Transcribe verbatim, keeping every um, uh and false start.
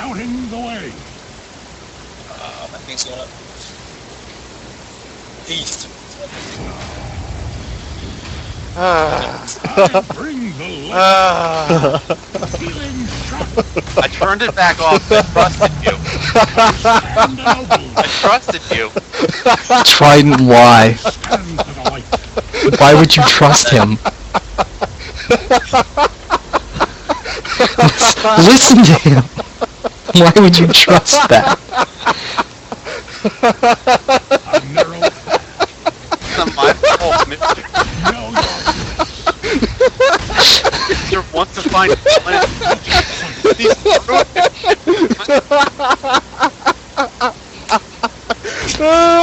scouting the way. Uh, that thing's going up. East. I bring the light. Uh, Feeling shock. I turned it back off. I trusted you. Stand noble. I trusted you. Trident, why? Stand for the light. Why would you trust him? Listen to him. Why would you trust that? A narrow It's not my fault, mister. no yard. Mister wants to find talent. He's through it.